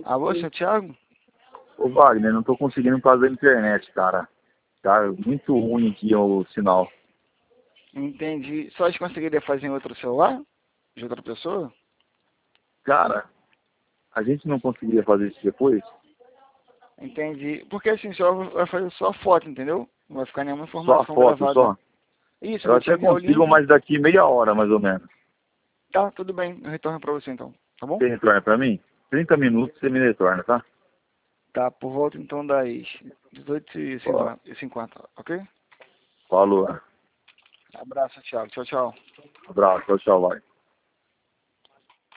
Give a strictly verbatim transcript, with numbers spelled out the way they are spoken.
Alô, seu Thiago? Ô Wagner, não tô conseguindo fazer a internet, cara. Tá muito ruim aqui o sinal. Entendi. Só de conseguiria fazer em outro celular? De outra pessoa? Cara, a gente não conseguiria fazer isso depois? Entendi. Porque assim, só vai fazer só foto, entendeu? Não vai ficar nenhuma Só a informação foto, gravada. só? Isso, eu Eu vou te até enviar o consigo, link. mas daqui meia hora, mais ou menos. Tá, tudo bem. Eu retorno pra você então. Tá bom? Você retorna pra mim? trinta minutos você me retorna, tá? Tá, por volta então das dezoito e Ó, cinquenta, ok? falou. Abraço, Thiago. Tchau, tchau. Abraço, tchau, tchau, Wagner.